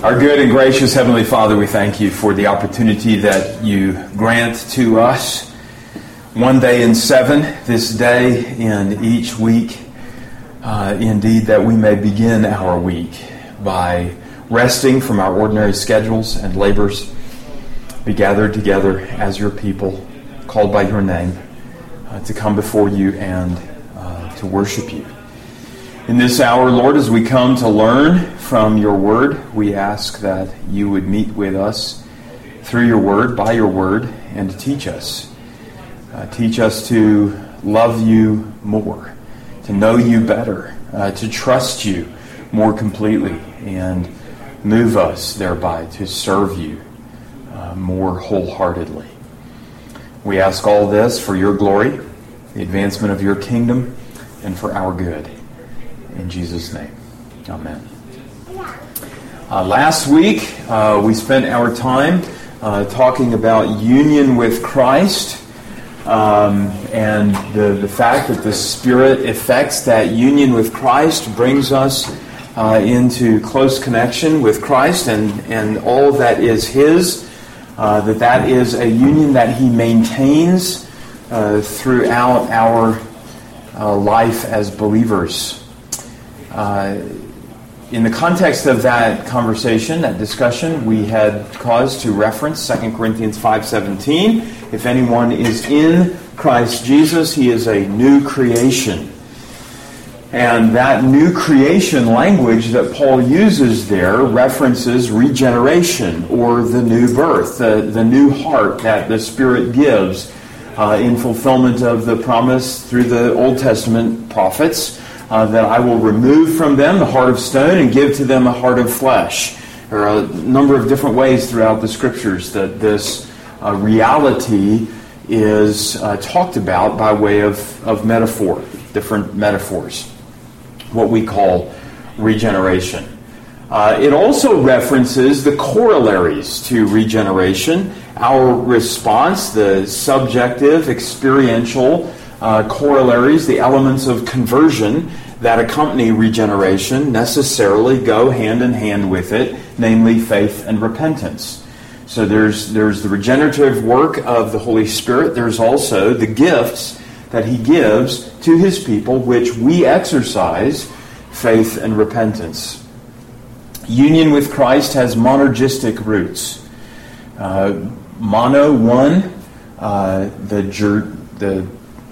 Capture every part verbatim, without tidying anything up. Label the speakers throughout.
Speaker 1: Our good and gracious Heavenly Father, we thank you for the opportunity that you grant to us one day in seven, this day in each week, uh, indeed that we may begin our week by resting from our ordinary schedules and labors, be gathered together as your people, called by your name, uh, to come before you and uh, to worship you. In this hour, Lord, as we come to learn from your word, we ask that you would meet with us through your word, by your word, and to teach us. Uh, teach us to love you more, to know you better, uh, to trust you more completely, and move us thereby to serve you uh, more wholeheartedly. We ask all this for your glory, the advancement of your kingdom, and for our good. In Jesus' name, amen. Uh, last week, uh, we spent our time uh, talking about union with Christ um, and the, the fact that the Spirit effects that union with Christ brings us uh, into close connection with Christ and, and all that is His, uh, that that is a union that He maintains uh, throughout our uh, life as believers. Uh, in the context of that conversation, that discussion, we had cause to reference Second Corinthians five seventeen. If anyone is in Christ Jesus, he is a new creation. And that new creation language that Paul uses there references regeneration or the new birth, the, the new heart that the Spirit gives uh, in fulfillment of the promise through the Old Testament prophets. Uh, that I will remove from them the heart of stone and give to them a heart of flesh. There are a number of different ways throughout the Scriptures that this uh, reality is uh, talked about by way of, of metaphor, different metaphors, what we call regeneration. Uh, it also references the corollaries to regeneration, our response, the subjective, experiential Uh, corollaries, the elements of conversion that accompany regeneration necessarily go hand in hand with it, namely faith and repentance. So there's there's the regenerative work of the Holy Spirit. There's also the gifts that He gives to His people, which we exercise, faith and repentance. Union with Christ has monergistic roots. Uh, mono, one, uh, the jur, the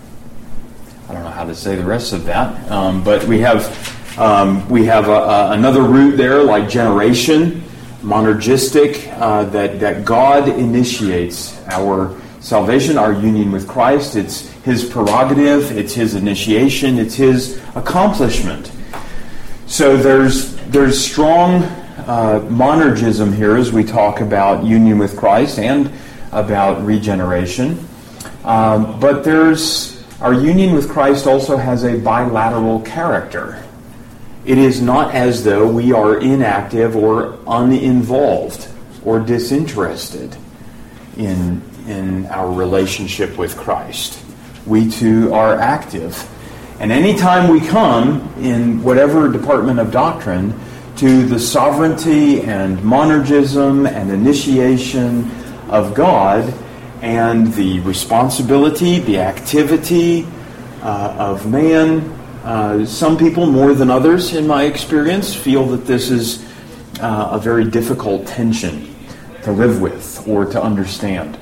Speaker 1: I don't know how to say the rest of that, um, but we have um, we have a, a, another root there, like generation, monergistic, uh, that that God initiates our salvation, our union with Christ. It's His prerogative, it's His initiation, it's His accomplishment. So there's there's strong uh, monergism here as we talk about union with Christ and about regeneration, um, but there's Our union with Christ also has a bilateral character. It is not as though we are inactive or uninvolved or disinterested in, in our relationship with Christ. We too are active. And anytime we come in whatever department of doctrine to the sovereignty and monergism and initiation of God, and the responsibility, the activity uh, of man. Uh, some people, more than others, in my experience, feel that this is uh, a very difficult tension to live with or to understand.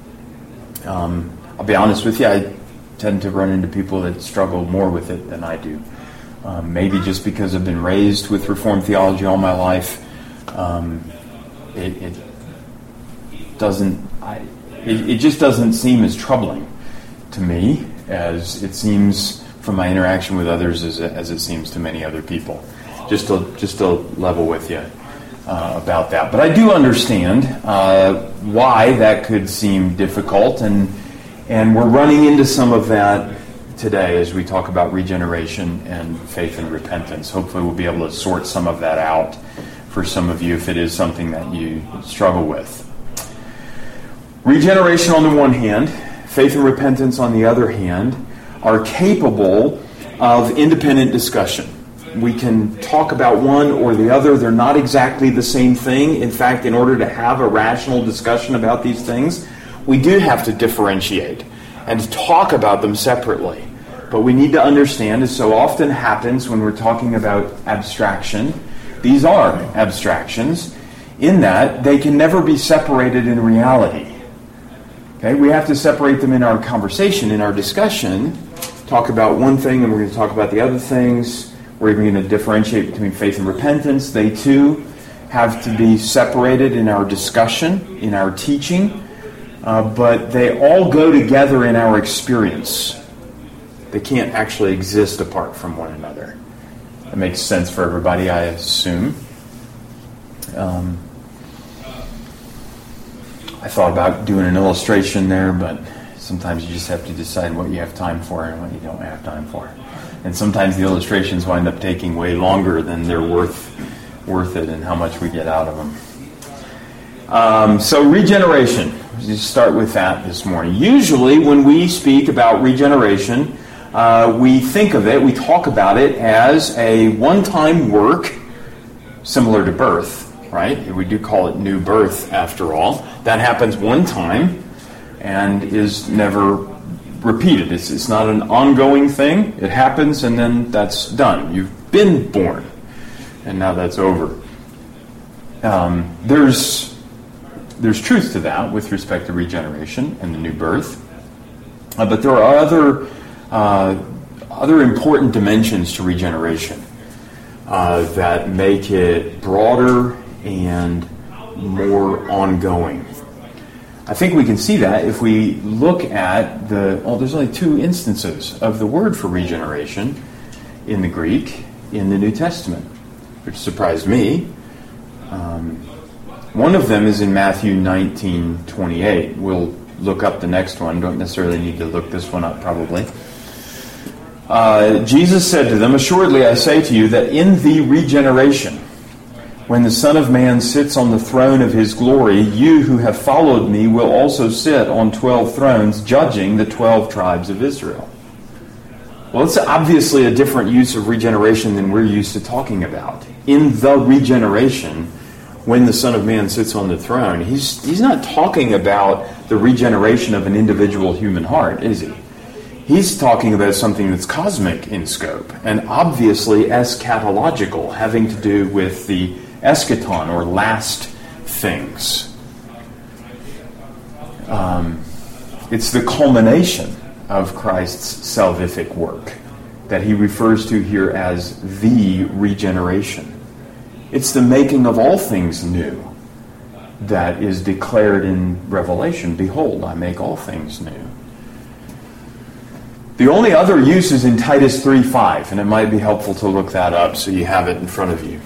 Speaker 1: Um, I'll be honest with you, I tend to run into people that struggle more with it than I do. Um, maybe just because I've been raised with Reformed theology all my life, um, it, it doesn't... I, It, it just doesn't seem as troubling to me as it seems from my interaction with others as, as it seems to many other people. Just to, just to level with you uh, about that. But I do understand uh, why that could seem difficult, and and we're running into some of that today as we talk about regeneration and faith and repentance. Hopefully we'll be able to sort some of that out for some of you if it is something that you struggle with. Regeneration on the one hand, faith and repentance on the other hand, are capable of independent discussion. we can talk about one or the other. They're not exactly the same thing. In fact, in order to have a rational discussion about these things, we do have to differentiate and talk about them separately. But we need to understand, as so often happens when we're talking about abstraction, these are abstractions, in that they can never be separated in reality. Okay, we have to separate them in our conversation, in our discussion, talk about one thing and we're going to talk about the other things. We're even going to differentiate between faith and repentance. They too have to be separated in our discussion, in our teaching, uh, but they all go together in our experience. They can't actually exist apart from one another. That makes sense for everybody, I assume. Um, I thought about doing an illustration there, but sometimes you just have to decide what you have time for and what you don't have time for. And sometimes the illustrations wind up taking way longer than they're worth worth it and how much we get out of them. Um, so regeneration. Let's just start with that this morning. Usually when we speak about regeneration, uh, we think of it, we talk about it as a one-time work similar to birth, right? We do call it new birth after all. That happens one time and is never repeated. It's, it's not an ongoing thing. It happens and then that's done. You've been born and now that's over. Um, there's there's truth to that with respect to regeneration and the new birth. Uh, but there are other uh, other important dimensions to regeneration uh, that make it broader and more ongoing. I think we can see that if we look at the, well, there's only two instances of the word for regeneration in the Greek in the New Testament, which surprised me. Um, one of them is in Matthew nineteen twenty-eight. We'll look up the next one. Don't necessarily need to look this one up, probably. Uh, Jesus said to them, "Assuredly I say to you that in the regeneration, when the Son of Man sits on the throne of his glory, you who have followed me will also sit on twelve thrones, judging the twelve tribes of Israel." Well, it's obviously a different use of regeneration than we're used to talking about. In the regeneration, when the Son of Man sits on the throne, he's he's not talking about the regeneration of an individual human heart, is he? He's talking about something that's cosmic in scope and obviously eschatological, having to do with the eschaton, or last things. Um, it's the culmination of Christ's salvific work that he refers to here as the regeneration. It's the making of all things new that is declared in Revelation. Behold, I make all things new. The only other use is in Titus three five, and it might be helpful to look that up so you have it in front of you.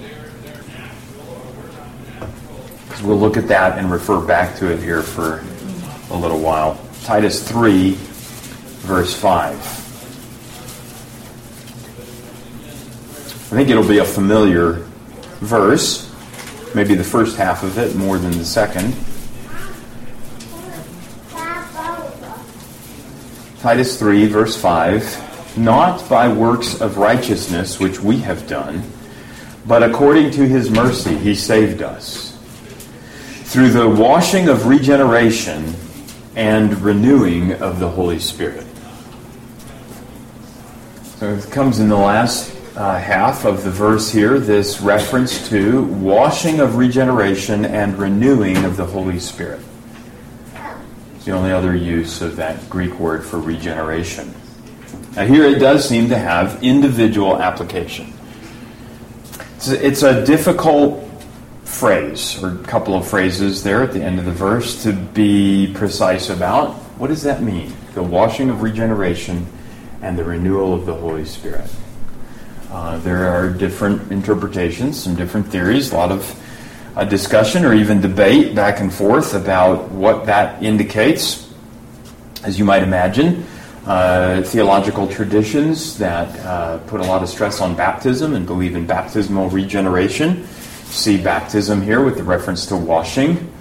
Speaker 1: Because we'll look at that and refer back to it here for a little while. Titus three, verse five. I think it'll be a familiar verse, maybe the first half of it more than the second. Titus three, verse five, "Not by works of righteousness which we have done, but according to his mercy he saved us, through the washing of regeneration and renewing of the Holy Spirit." So it comes in the last uh, half of the verse here, this reference to washing of regeneration and renewing of the Holy Spirit. It's the only other use of that Greek word for regeneration. Now here it does seem to have individual application. It's a, it's a difficult phrase, or a couple of phrases there at the end of the verse to be precise about. What does that mean? The washing of regeneration and the renewal of the Holy Spirit. Uh, there are different interpretations, some different theories, a lot of a discussion or even debate back and forth about what that indicates. As you might imagine, uh, theological traditions that uh, put a lot of stress on baptism and believe in baptismal regeneration see baptism here with the reference to washing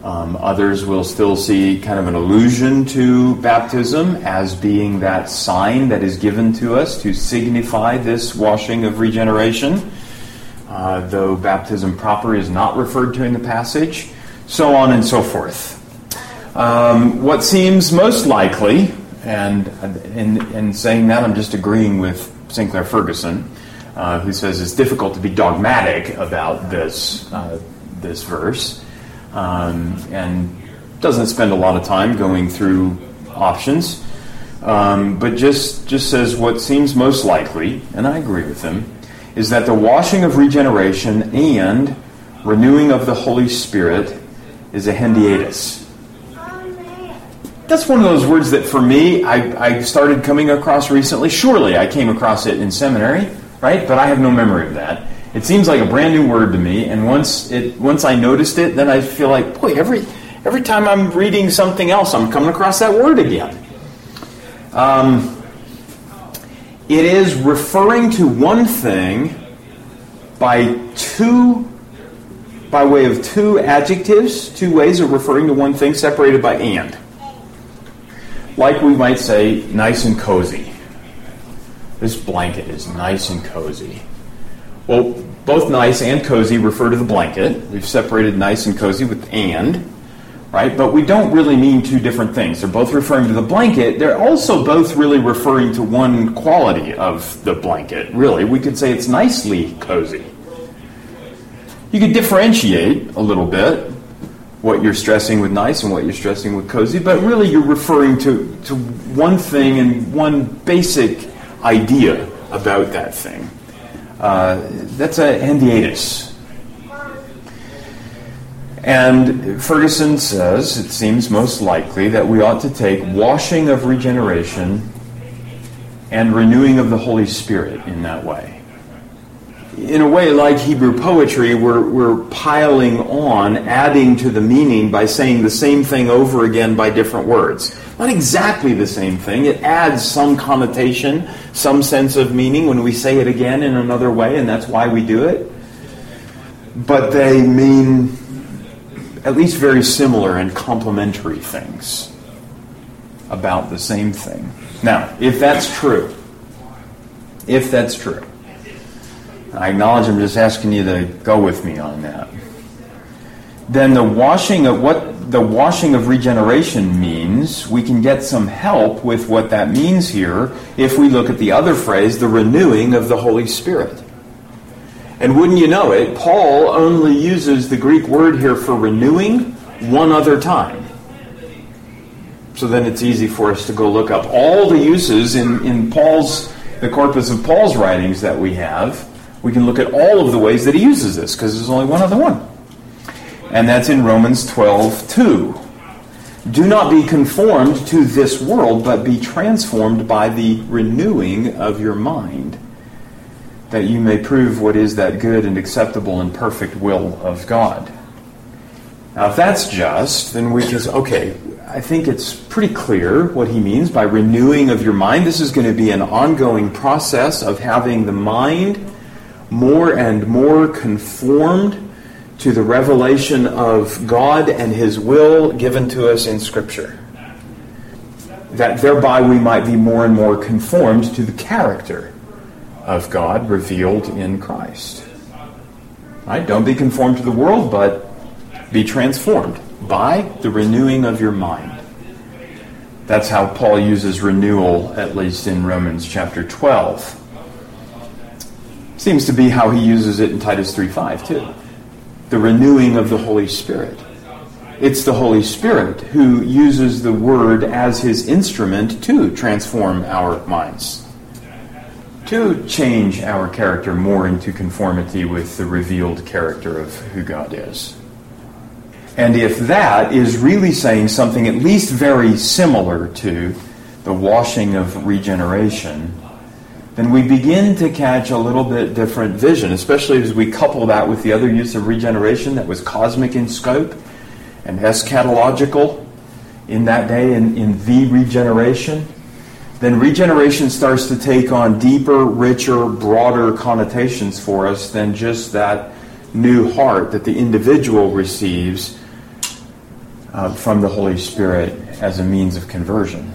Speaker 1: Um, others will still see kind of an allusion to baptism as being that sign that is given to us to signify this washing of regeneration, uh, though baptism proper is not referred to in the passage, so on and so forth. Um, what seems most likely, and in, in saying that I'm just agreeing with Sinclair Ferguson, uh, who says it's difficult to be dogmatic about this, uh, this verse, Um, and doesn't spend a lot of time going through options, um, but just, just says what seems most likely, and I agree with him, is that the washing of regeneration and renewing of the Holy Spirit is a hendiatus. That's one of those words that for me, I, I started coming across recently. Surely I came across it in seminary, right? But I have no memory of that. It seems like a brand new word to me, and once it once I noticed it, then I feel like, boy, every every time I'm reading something else, I'm coming across that word again. Um, it is referring to one thing by two, by way of two adjectives, two ways of referring to one thing separated by and. Like we might say, nice and cozy. This blanket is nice and cozy. Well, both nice and cozy refer to the blanket. We've separated nice and cozy with and, right? But we don't really mean two different things. They're both referring to the blanket. They're also both really referring to one quality of the blanket, really. We could say it's nicely cozy. You could differentiate a little bit what you're stressing with nice and what you're stressing with cozy, but really you're referring to, to one thing and one basic idea about that thing. Uh, that's a hendiatus. And Ferguson says it seems most likely that we ought to take washing of regeneration and renewing of the Holy Spirit in that way. In a way, like Hebrew poetry, we're, we're piling on, adding to the meaning by saying the same thing over again by different words. Not exactly the same thing. It adds some connotation, some sense of meaning when we say it again in another way, and that's why we do it. But they mean at least very similar and complementary things about the same thing. Now, if that's true, if that's true, I acknowledge I'm just asking you to go with me on that, then the washing of what the washing of regeneration means, we can get some help with what that means here if we look at the other phrase, the renewing of the Holy Spirit. And wouldn't you know it, Paul only uses the Greek word here for renewing one other time. So then it's easy for us to go look up all the uses in, in Paul's, the corpus of Paul's writings that we have. We can look at all of the ways that he uses this, because there's only one other one. And that's in Romans twelve two. Do not be conformed to this world, but be transformed by the renewing of your mind, that you may prove what is that good and acceptable and perfect will of God. Now, if that's just, then we just, okay, I think it's pretty clear what he means by renewing of your mind. This is going to be an ongoing process of having the mind more and more conformed to the revelation of God and His will given to us in Scripture. That thereby we might be more and more conformed to the character of God revealed in Christ. Right? Don't be conformed to the world, but be transformed by the renewing of your mind. That's how Paul uses renewal, at least in Romans chapter twelve. Seems to be how he uses it in Titus three five too. The renewing of the Holy Spirit. It's the Holy Spirit who uses the Word as His instrument to transform our minds, to change our character more into conformity with the revealed character of who God is. And if that is really saying something at least very similar to the washing of regeneration, then we begin to catch a little bit different vision, especially as we couple that with the other use of regeneration that was cosmic in scope and eschatological in that day, in, in the regeneration. Then regeneration starts to take on deeper, richer, broader connotations for us than just that new heart that the individual receives uh, from the Holy Spirit as a means of conversion.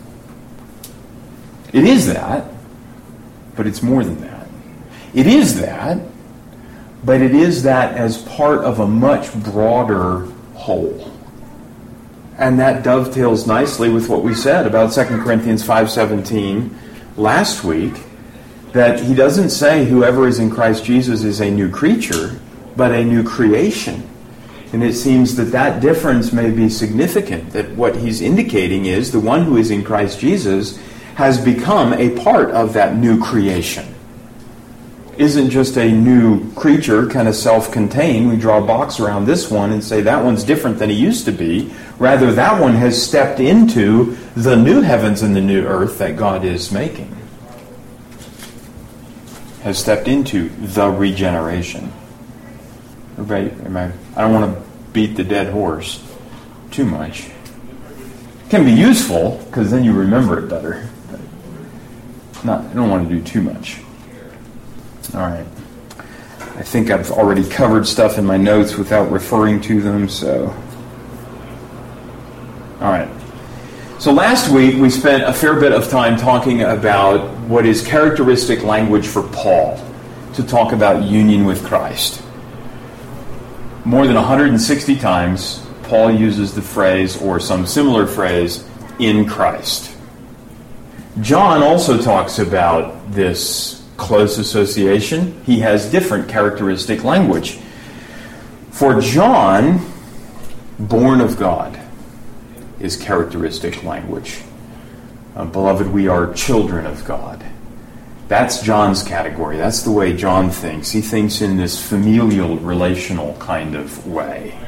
Speaker 1: It is that, but it's more than that. It is that, but it is that as part of a much broader whole. And that dovetails nicely with what we said about Second Corinthians five seventeen last week, that he doesn't say whoever is in Christ Jesus is a new creature, but a new creation. And it seems that that difference may be significant, that what he's indicating is the one who is in Christ Jesus has become a part of that new creation. Isn't just a new creature, kind of self-contained. We draw a box around this one and say that one's different than he used to be. Rather, that one has stepped into the new heavens and the new earth that God is making. Has stepped into the regeneration. Everybody, am I, I don't want to beat the dead horse too much. It can be useful, because then you remember it better. But not, I don't want to do too much. All right. I think I've already covered stuff in my notes without referring to them, so... All right. So last week we spent a fair bit of time talking about what is characteristic language for Paul to talk about union with Christ. More than one hundred sixty times Paul uses the phrase or some similar phrase, in Christ. John also talks about this close association. He has different characteristic language. For John, born of God is characteristic language. Uh, beloved, we are children of God. That's John's category. That's the way John thinks. He thinks in this familial, relational kind of way.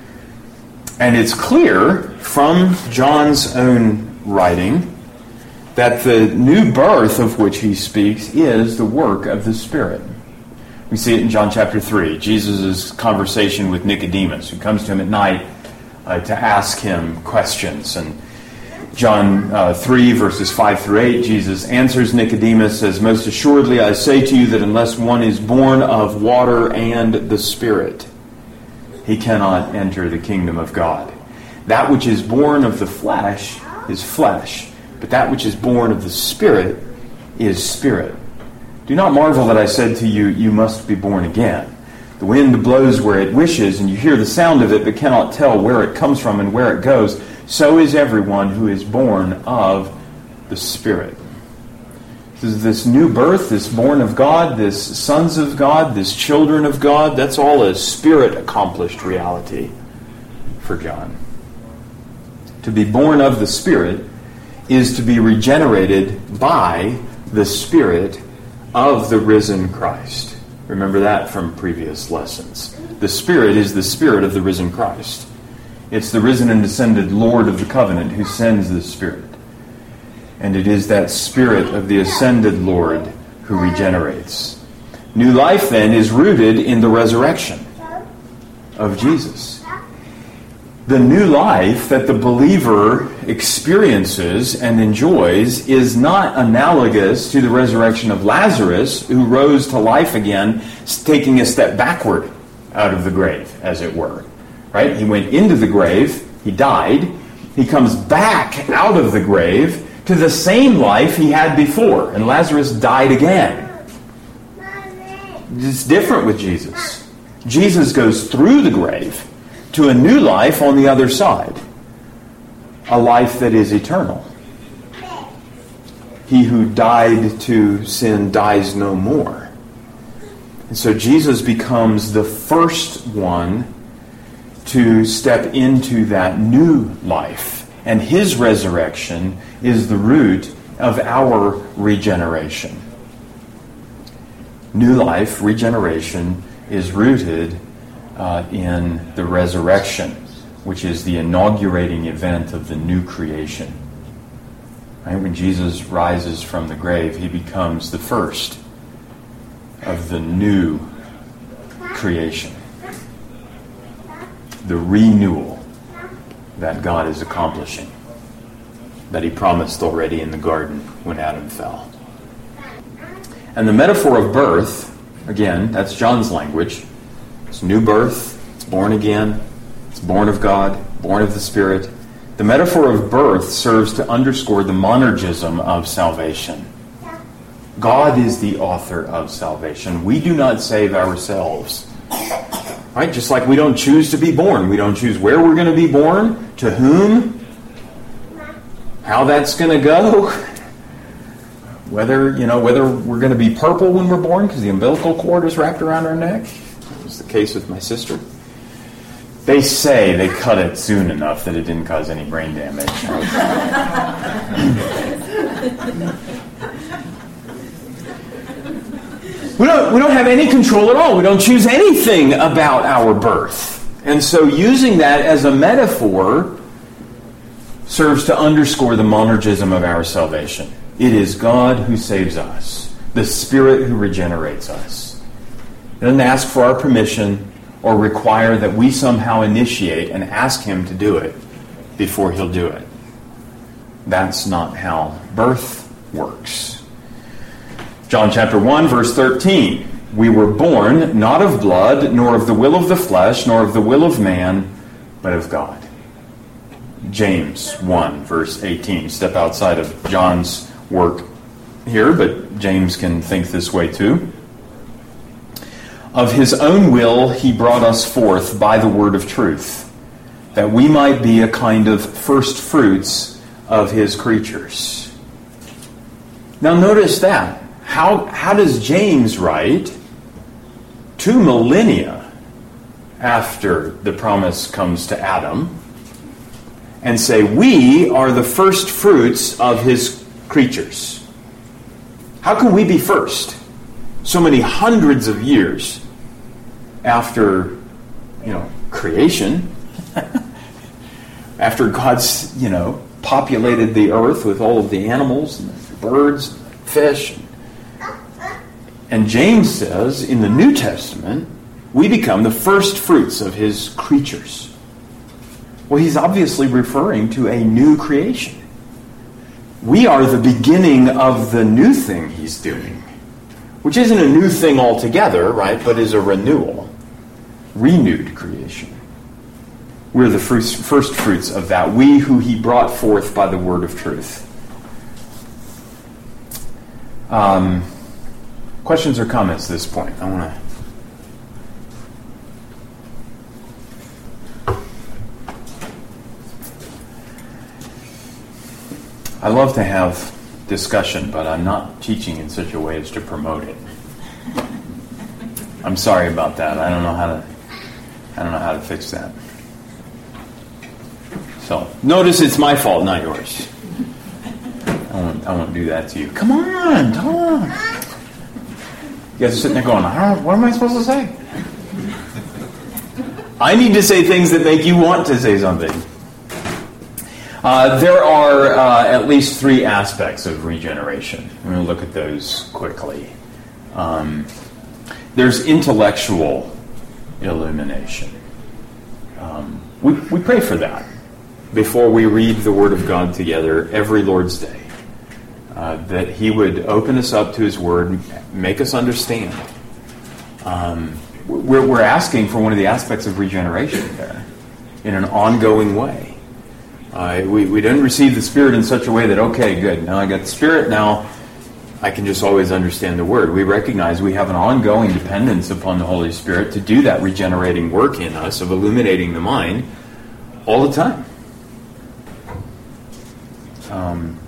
Speaker 1: And it's clear from John's own writing that the new birth of which he speaks is the work of the Spirit. We see it in John chapter three, Jesus' conversation with Nicodemus, who comes to him at night uh, to ask him questions. And John uh, three, verses five through eight, Jesus answers Nicodemus, says, "Most assuredly I say to you that unless one is born of water and the Spirit, he cannot enter the kingdom of God. That which is born of the flesh is flesh, but that which is born of the Spirit is spirit. Do not marvel that I said to you, you must be born again. The wind blows where it wishes, and you hear the sound of it, but cannot tell where it comes from and where it goes. So is everyone who is born of the Spirit." This is this new birth, this born of God, this sons of God, this children of God. That's all a Spirit-accomplished reality for John. To be born of the Spirit is to be regenerated by the Spirit of the risen Christ. Remember that from previous lessons. The Spirit is the Spirit of the risen Christ. It's the risen and descended Lord of the covenant who sends the Spirit. And it is that Spirit of the ascended Lord who regenerates. New life, then, is rooted in the resurrection of Jesus. The new life that the believer experiences and enjoys is not analogous to the resurrection of Lazarus, who rose to life again, taking a step backward out of the grave, as it were. Right? He went into the grave, he died, he comes back out of the grave to the same life he had before, and Lazarus died again. It's different with Jesus. Jesus goes through the grave to a new life on the other side. A life that is eternal. He who died to sin dies no more. And so Jesus becomes the first one to step into that new life. And his resurrection is the root of our regeneration. New life, regeneration, is rooted uh, in the resurrection, which is the inaugurating event of the new creation. Right? When Jesus rises from the grave, he becomes the first of the new creation. The renewal that God is accomplishing, that he promised already in the garden when Adam fell. And the metaphor of birth, again, that's John's language. It's new birth, it's born again, it's born of God. born of the Spirit. The metaphor of birth serves to underscore the monergism of salvation. God is the author of salvation. We do not save ourselves. Right? Just like we don't choose to be born. We don't choose where we're going to be born, to whom, how that's going to go. Whether, you know, whether we're going to be purple when we're born because the umbilical cord is wrapped around our neck. That was the case with my sister. They say they cut it soon enough that it didn't cause any brain damage. we don't we don't have any control at all. We don't choose anything about our birth. And so using that as a metaphor serves to underscore the monergism of our salvation. It is God who saves us, the Spirit who regenerates us. It doesn't ask for our permission or require that we somehow initiate and ask Him to do it before He'll do it. That's not how birth works. John chapter one, verse thirteen. We were born not of blood, nor of the will of the flesh, nor of the will of man, but of God. James one, verse eighteen. Step outside of John's work here, but James can think this way too. Of His own will He brought us forth by the word of truth, that we might be a kind of first fruits of His creatures. Now notice that. How, how does James write two millennia after the promise comes to Adam and say, we are the first fruits of His creatures? How can we be first? So many hundreds of years after, you know, creation, after God's, you know, populated the earth with all of the animals and the birds, and fish. And James says, in the New Testament, we become the first fruits of His creatures. Well, he's obviously referring to a new creation. We are the beginning of the new thing He's doing, which isn't a new thing altogether, right, but is a renewal, renewed creation. We're the first, first fruits of that, we who He brought forth by the word of truth. Um, questions or comments at this point? I want to... I love to have discussion, but I'm not teaching in such a way as to promote it. I'm sorry about that. I don't know how to I don't know how to fix that. So, notice it's my fault, not yours. I won't I won't do that to you. Come on, Tom. You guys are sitting there going, I don't, what am I supposed to say? I need to say things that make you want to say something. Uh, there are uh, at least three aspects of regeneration. I'm going to look at those quickly. Um, there's intellectual illumination. Um, we, we pray for that before we read the Word of God together every Lord's Day. Uh, that He would open us up to His Word, make us understand. Um, we're, we're asking for one of the aspects of regeneration there in an ongoing way. Uh, we, we didn't receive the Spirit in such a way that, okay, good, now I got the Spirit, now I can just always understand the Word. We recognize we have an ongoing dependence upon the Holy Spirit to do that regenerating work in us of illuminating the mind all the time. Um,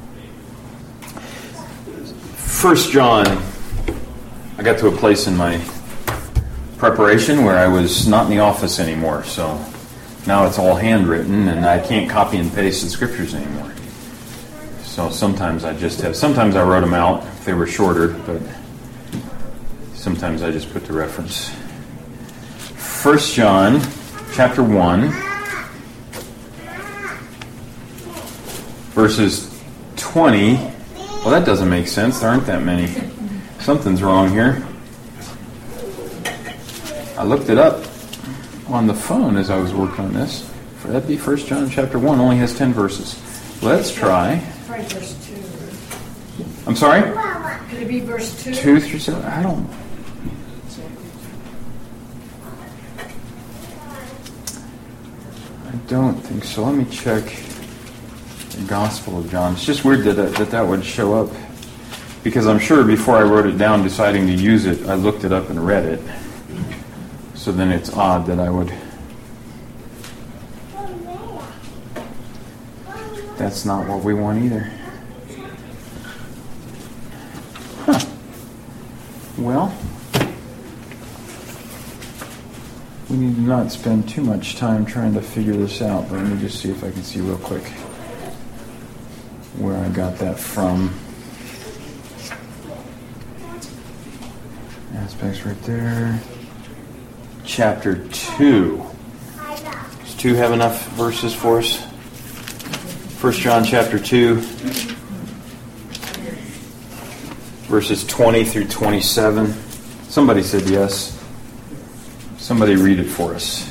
Speaker 1: First John, I got to a place in my preparation where I was not in the office anymore, so now it's all handwritten, and I can't copy and paste the scriptures anymore. So sometimes I just have, sometimes I wrote them out if they were shorter, but sometimes I just put the reference. First John, chapter one, verses twenty. Well, that doesn't make sense. There aren't that many. Something's wrong here. I looked it up on the phone as I was working on this. That'd be First John chapter one. Only has ten verses. Let's try.
Speaker 2: Try verse two.
Speaker 1: I'm sorry?
Speaker 2: Could it be verse two?
Speaker 1: Two through seven? I don't... I don't think so. Let me check the Gospel of John. It's just weird that that, that that would show up, because I'm sure before I wrote it down deciding to use it, I looked it up and read it. So then it's odd that I would... That's not what we want either. Huh. Well, we need to not spend too much time trying to figure this out, but let me just see if I can see real quick where I got that from. Aspects right there. Chapter two. Does two have enough verses for us? First John chapter two, verses twenty through twenty-seven. Somebody said yes. Somebody read it for us.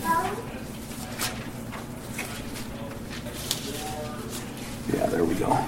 Speaker 1: Yeah, there we go.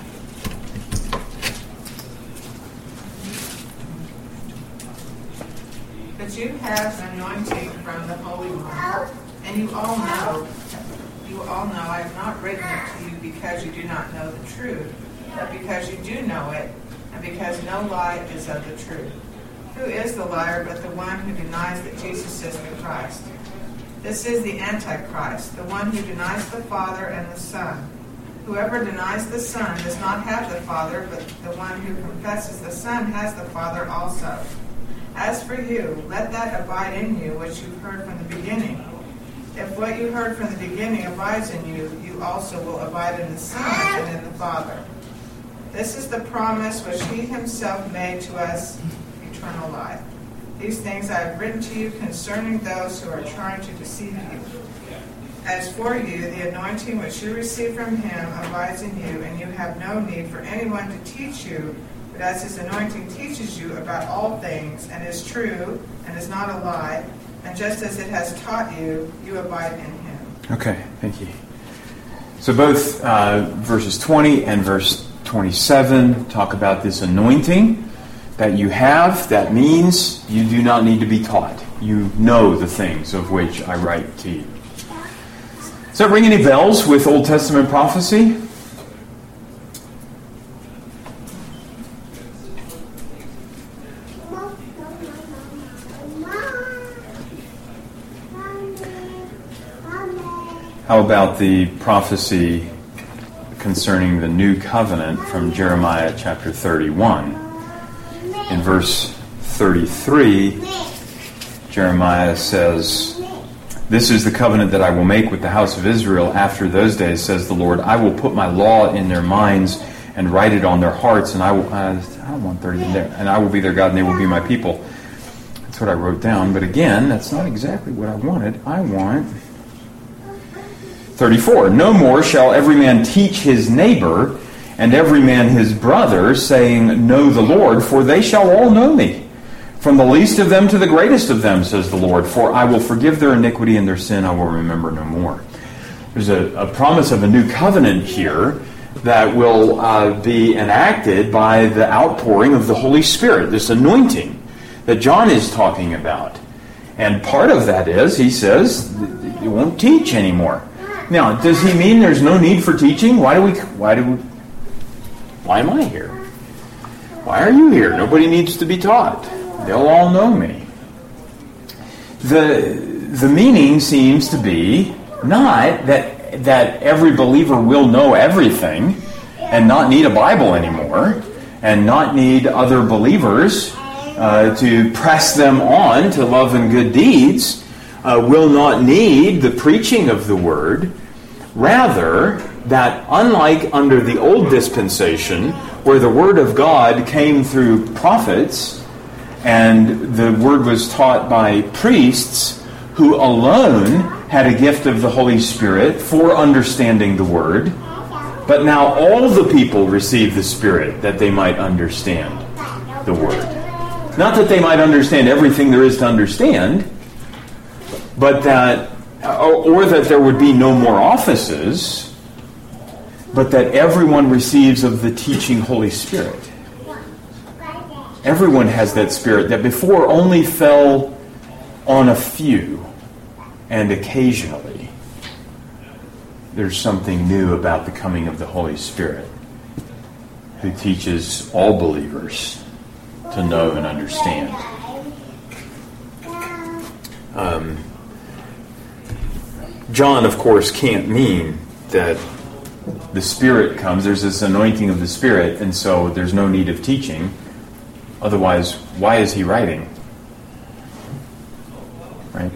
Speaker 3: But you have an anointing from the Holy One, and you all know, you all know I have not written it to you because you do not know the truth, but because you do know it, and because no lie is of the truth. Who is the liar but the one who denies that Jesus is the Christ? This is the Antichrist, the one who denies the Father and the Son. Whoever denies the Son does not have the Father, but the one who confesses the Son has the Father also. As for you, let that abide in you which you've heard from the beginning. If what you heard from the beginning abides in you, you also will abide in the Son and in the Father. This is the promise which he himself made to us, eternal life. These things I have written to you concerning those who are trying to deceive you. As for you, the anointing which you receive from him abides in you, and you have no need for anyone to teach you, but as his anointing teaches you about all things, and is true, and is not a lie, and just as it has taught you, you abide in him.
Speaker 1: Okay, thank you. So both uh, verses twenty and verse twenty-seven talk about this anointing that you have. That means you do not need to be taught. You know the things of which I write to you. Does that ring any bells with Old Testament prophecy? How about the prophecy concerning the new covenant from Jeremiah chapter thirty-one? In verse thirty-three, Jeremiah says, "This is the covenant that I will make with the house of Israel after those days, says the Lord. I will put my law in their minds and write it on their hearts, and I will, uh, I don't want thirty in there, and I will be their God, and they will be my people." That's what I wrote down. But again, that's not exactly what I wanted. I want thirty-four. "No more shall every man teach his neighbor and every man his brother, saying, 'Know the Lord,' for they shall all know me. From the least of them to the greatest of them, says the Lord, for I will forgive their iniquity and their sin I will remember no more." There's a, a promise of a new covenant here that will uh, be enacted by the outpouring of the Holy Spirit, this anointing that John is talking about. And part of that is, he says, you won't teach anymore. Now, does he mean there's no need for teaching? Why do we, why do we, why am I here? Why are you here? Nobody needs to be taught. They'll all know me. The, the meaning seems to be not that, that every believer will know everything and not need a Bible anymore and not need other believers uh, to press them on to love and good deeds. Uh, will not need the preaching of the word. Rather, that unlike under the old dispensation, where the word of God came through prophets, and the word was taught by priests, who alone had a gift of the Holy Spirit for understanding the word, but now all the people receive the Spirit that they might understand the word. Not that they might understand everything there is to understand, but that, or that there would be no more offices, but that everyone receives of the teaching Holy Spirit. Everyone has that Spirit that before only fell on a few and occasionally. there's something new about the coming of the Holy Spirit, who teaches all believers to know and understand. Um, John, of course, can't mean that the Spirit comes. There's this anointing of the Spirit, and so there's no need of teaching. Otherwise, why is he writing? Right?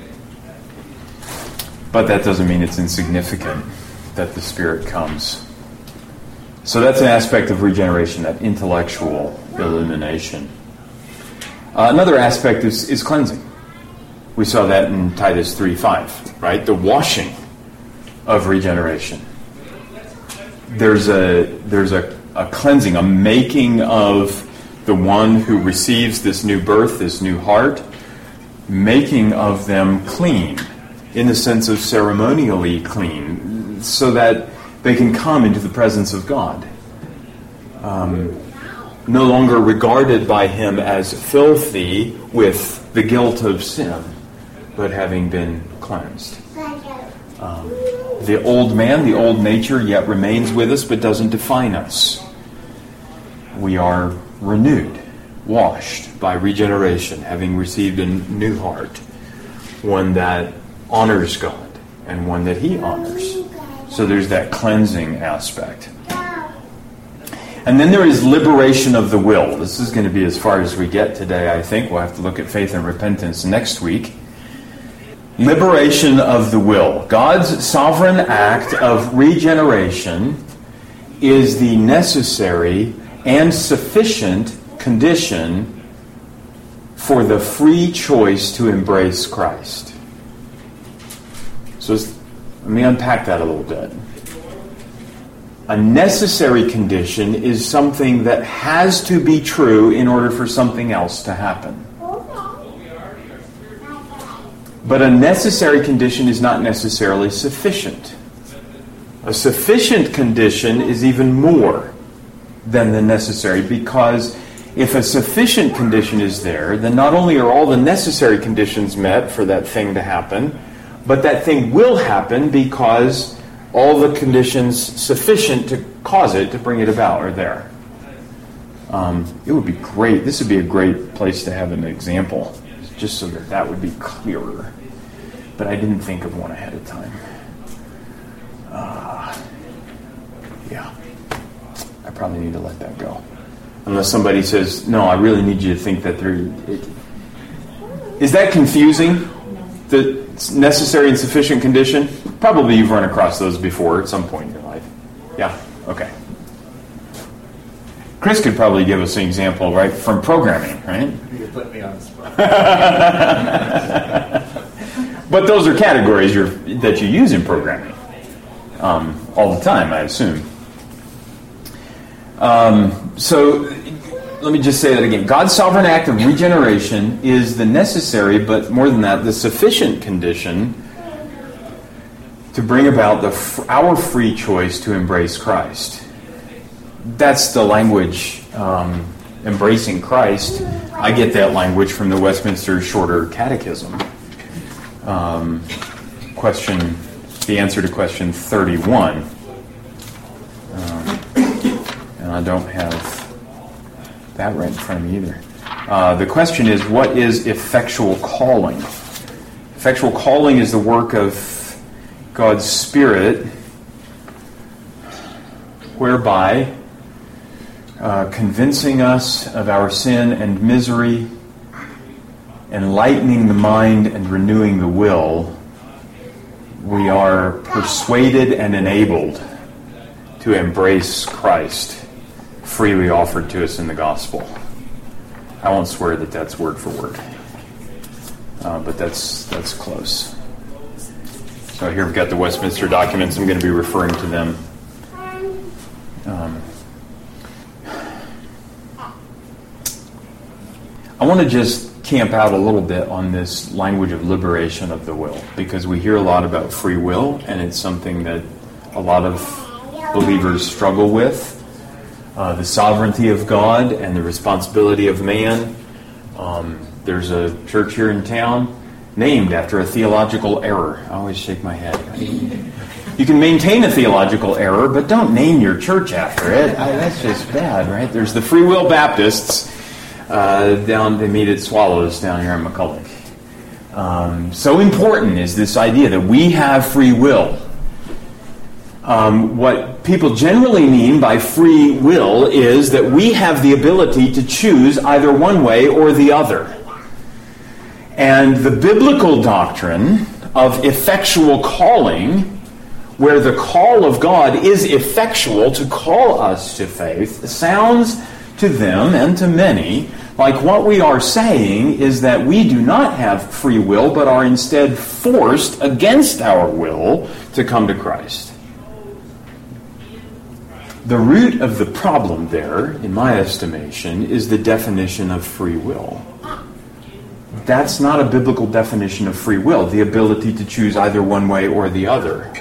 Speaker 1: But that doesn't mean it's insignificant that the Spirit comes. So that's an aspect of regeneration, that intellectual illumination. Uh, another aspect is, is cleansing. We saw that in Titus three five, right? The washing of regeneration. There's a there's a, a cleansing, a making of the one who receives this new birth, this new heart, making of them clean, in the sense of ceremonially clean, so that they can come into the presence of God. Um, no longer regarded by him as filthy with the guilt of sin, but having been cleansed. Um, the old man, the old nature, yet remains with us, but doesn't define us. We are renewed, washed by regeneration, having received a new heart, one that honors God and one that he honors. So there's that cleansing aspect. And then there is liberation of the will. This is going to be as far as we get today, I think. We'll have to look at faith and repentance next week. Liberation of the will. God's sovereign act of regeneration is the necessary and sufficient condition for the free choice to embrace Christ. So let me unpack that a little bit. A necessary condition is something that has to be true in order for something else to happen. But a necessary condition is not necessarily sufficient. A sufficient condition is even more than the necessary, because if a sufficient condition is there, then not only are all the necessary conditions met for that thing to happen, but that thing will happen because all the conditions sufficient to cause it, to bring it about, are there. Um, it would be great. This would be a great place to have an example, just so that that would be clearer. But I didn't think of one ahead of time. Uh, yeah. I probably need to let that go. Unless somebody says, no, I really need you to think that there... It, is that confusing? The necessary and sufficient condition? Probably you've run across those before at some point in your life. Yeah? Okay. Chris could probably give us an example, right, from programming, right?
Speaker 4: You put me on the spot.
Speaker 1: But those are categories you're, that you use in programming um, all the time, I assume. Um, so let me just say that again. God's sovereign act of regeneration is the necessary, but more than that, the sufficient condition to bring about the our free choice to embrace Christ. That's the language, um, embracing Christ. I get that language from the Westminster Shorter Catechism. Um, question, the answer to question thirty-one. Um, and I don't have that right in front of me either. Uh, the question is, what is effectual calling? Effectual calling is the work of God's Spirit, whereby uh, convincing us of our sin and misery, enlightening the mind and renewing the will, we are persuaded and enabled to embrace Christ, freely offered to us in the gospel. I won't swear that that's word for word, uh, but that's that's close. So here we've got the Westminster documents. I'm going to be referring to them. Um, I want to just camp out a little bit on this language of liberation of the will, because we hear a lot about free will, and it's something that a lot of believers struggle with. Uh, the sovereignty of God and the responsibility of man. Um, there's a church here in town named after a theological error. I always shake my head. You can maintain a theological error, but don't name your church after it. I, that's just bad, right? There's the Free Will Baptists uh, down, they meet at Swallows down here in McCulloch. Um, so important is this idea that we have free will. Um, what people generally mean by free will is that we have the ability to choose either one way or the other. And the biblical doctrine of effectual calling, where the call of God is effectual to call us to faith, sounds to them and to many like what we are saying is that we do not have free will, but are instead forced against our will to come to Christ. The root of the problem there, in my estimation, is the definition of free will. That's not a biblical definition of free will, the ability to choose either one way or the other.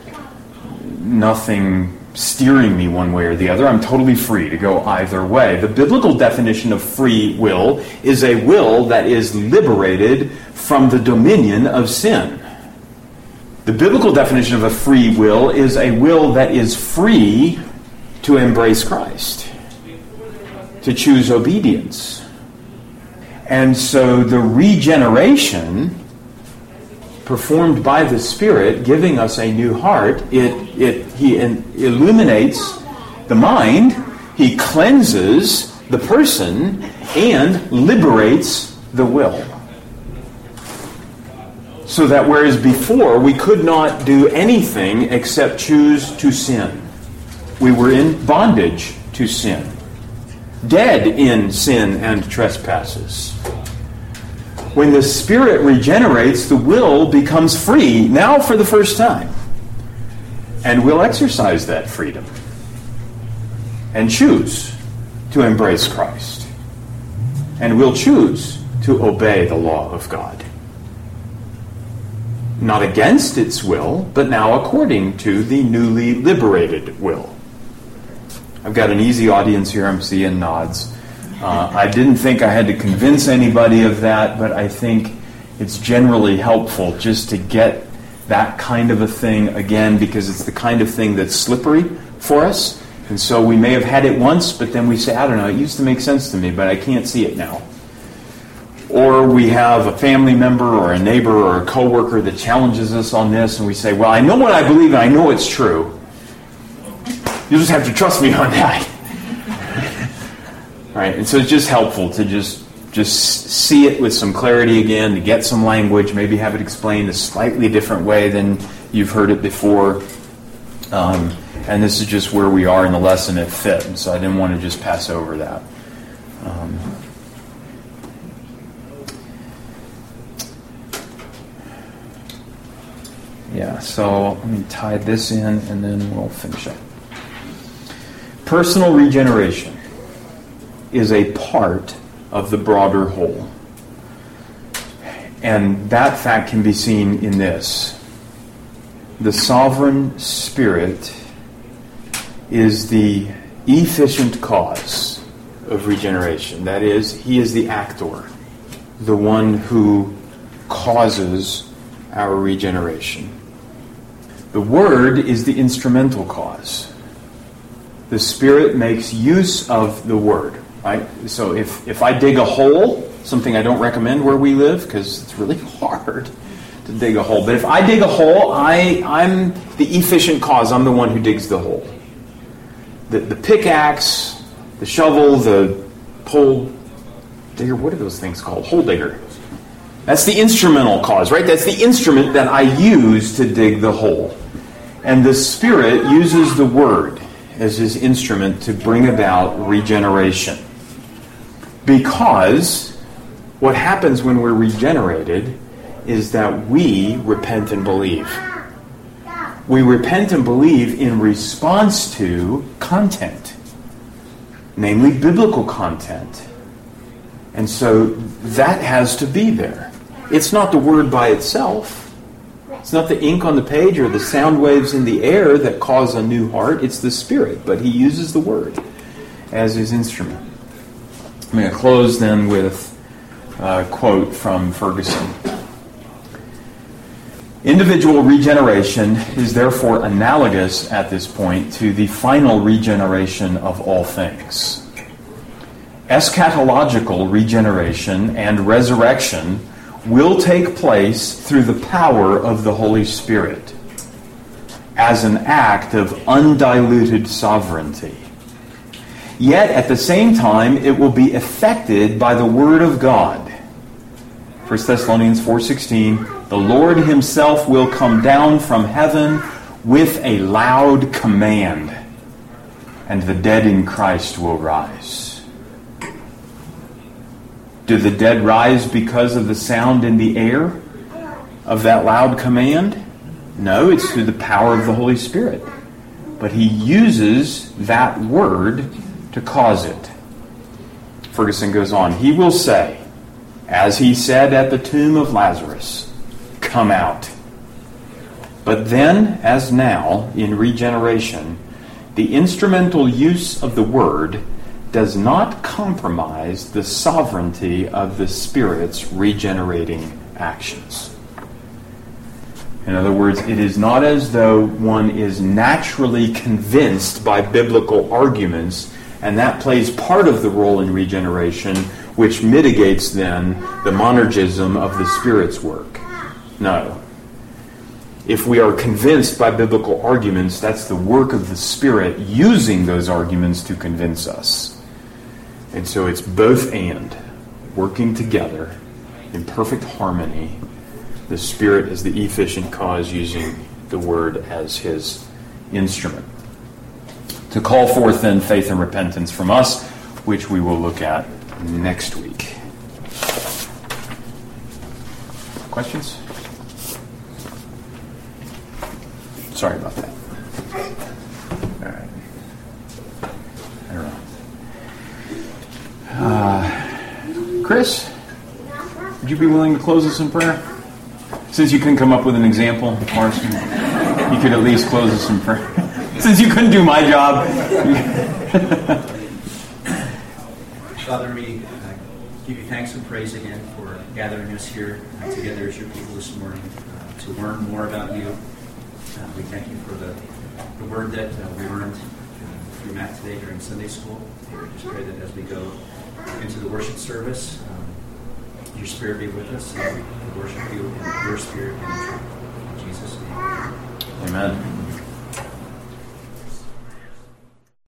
Speaker 1: Nothing steering me one way or the other. I'm totally free to go either way. The biblical definition of free will is a will that is liberated from the dominion of sin. The biblical definition of a free will is a will that is free to embrace Christ, to choose obedience. And so the regeneration performed by the Spirit, giving us a new heart, it, it he in, illuminates the mind, he cleanses the person, and liberates the will. So that whereas before we could not do anything except choose to sin, we were in bondage to sin, dead in sin and trespasses. When the Spirit regenerates, the will becomes free, now for the first time. And we'll exercise that freedom and choose to embrace Christ. And we'll choose to obey the law of God. Not against its will, but now according to the newly liberated will. I've got an easy audience here. I'm seeing nods. Uh, I didn't think I had to convince anybody of that, but I think it's generally helpful just to get that kind of a thing again, because it's the kind of thing that's slippery for us. And so we may have had it once, but then we say, I don't know, it used to make sense to me, but I can't see it now. Or we have a family member or a neighbor or a coworker that challenges us on this, and we say, well, I know what I believe and I know it's true. You just have to trust me on that. Right? And so it's just helpful to just just see it with some clarity again, to get some language, maybe have it explained a slightly different way than you've heard it before. Um, and this is just where we are in the lesson at fit, and so I didn't want to just pass over that. Um, yeah, so let me tie this in, and then we'll finish up. Personal regeneration is a part of the broader whole. And that fact can be seen in this. The sovereign Spirit is the efficient cause of regeneration. That is, he is the actor, the one who causes our regeneration. The Word is the instrumental cause. The Spirit makes use of the Word. Right? So if, if I dig a hole, something I don't recommend where we live because it's really hard to dig a hole. But if I dig a hole, I, I'm the efficient cause. I'm the one who digs the hole. The, the pickaxe, the shovel, the pole digger, what are those things called? Hole digger. That's the instrumental cause, right? That's the instrument that I use to dig the hole. And the Spirit uses the Word as his instrument to bring about regeneration. Because what happens when we're regenerated is that we repent and believe. We repent and believe in response to content, namely biblical content. And so that has to be there. It's not the Word by itself. It's not the ink on the page or the sound waves in the air that cause a new heart. It's the Spirit, but he uses the Word as his instrument. I'm going to close then with a quote from Ferguson. Individual regeneration is therefore analogous at this point to the final regeneration of all things. Eschatological regeneration and resurrection will take place through the power of the Holy Spirit as an act of undiluted sovereignty. Yet at the same time, it will be affected by the Word of God. First Thessalonians four sixteen, the Lord himself will come down from heaven with a loud command, and the dead in Christ will rise. Do the dead rise because of the sound in the air of that loud command? No, it's through the power of the Holy Spirit. But he uses that word to cause it. Ferguson goes on, he will say, as he said at the tomb of Lazarus, come out. But then, as now, in regeneration, the instrumental use of the word does not compromise the sovereignty of the Spirit's regenerating actions. In other words, it is not as though one is naturally convinced by biblical arguments, and that plays part of the role in regeneration, which mitigates then the monergism of the Spirit's work. No. If we are convinced by biblical arguments, that's the work of the Spirit using those arguments to convince us. And so it's both and, working together in perfect harmony, the Spirit as the efficient cause using the Word as his instrument. To call forth then faith and repentance from us, which we will look at next week. Questions? Sorry about that. All right. I don't know. Uh, Chris, would you be willing to close us in prayer? Since you couldn't come up with an example, Marcy, you could at least close us in prayer. Since you couldn't do my job.
Speaker 4: Father, we uh, give you thanks and praise again for gathering us here uh, together as your people this morning uh, to learn more about you. Uh, we thank you for the, the word that uh, we learned uh, through Matt today during Sunday school. We just pray that as we go into the worship service, um, your Spirit be with us and we worship you in your Spirit and in truth. In Jesus' name.
Speaker 1: Amen.